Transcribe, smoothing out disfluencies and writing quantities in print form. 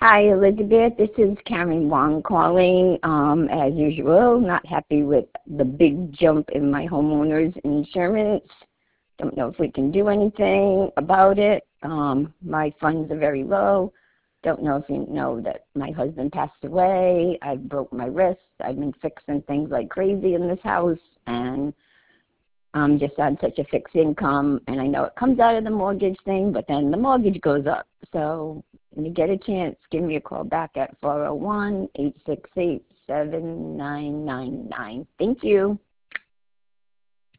Hi, Elizabeth. This is Karen Wong calling. As usual, not happy with the big jump in my homeowner's insurance. Don't know if we can do anything about it. My funds are very low. Don't know if you know that my husband passed away. I broke my wrist. I've been fixing things like crazy in this house, and I'm just on such a fixed income, and I know it comes out of the mortgage thing, but then the mortgage goes up. So when you get a chance, give me a call back at 401-868-7999. Thank you.